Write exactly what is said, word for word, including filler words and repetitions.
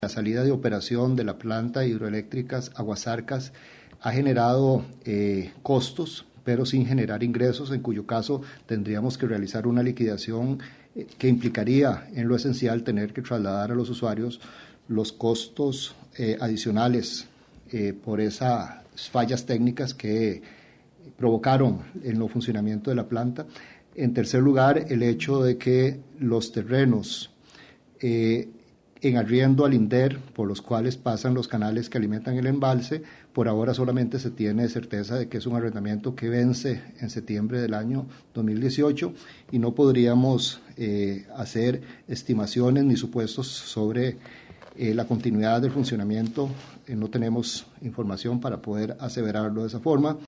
La salida de operación de la planta hidroeléctricas Aguasarcas ha generado eh, costos, pero sin generar ingresos, en cuyo caso tendríamos que realizar una liquidación eh, que implicaría en lo esencial tener que trasladar a los usuarios los costos eh, adicionales eh, por esas fallas técnicas que provocaron el no funcionamiento de la planta. En tercer lugar, el hecho de que los terrenos eh, en arriendo al INDER, por los cuales pasan los canales que alimentan el embalse, por ahora solamente se tiene certeza de que es un arrendamiento que vence en septiembre del año dos mil dieciocho y no podríamos eh, hacer estimaciones ni supuestos sobre eh, la continuidad del funcionamiento. Eh, no tenemos información para poder aseverarlo de esa forma.